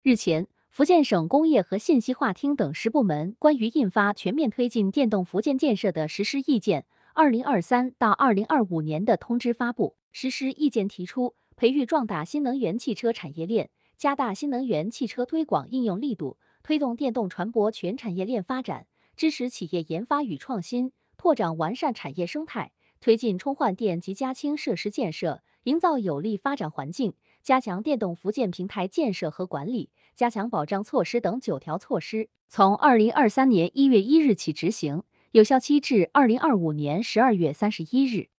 日前，福建省工业和信息化厅等10部门关于印发全面推进电动福建建设的实施意见 （2023到2025年）的通知发布。实施意见提出，培育壮大新能源汽车产业链，加大新能源汽车推广应用力度，推动电动船舶全产业链发展，支持企业研发与创新，拓展完善产业生态，推进充换电及加氢设施建设，营造有利发展环境。加强电动福建平台建设和管理，加强保障措施等9条措施，从2023年1月1日起执行，有效期至2025年12月31日。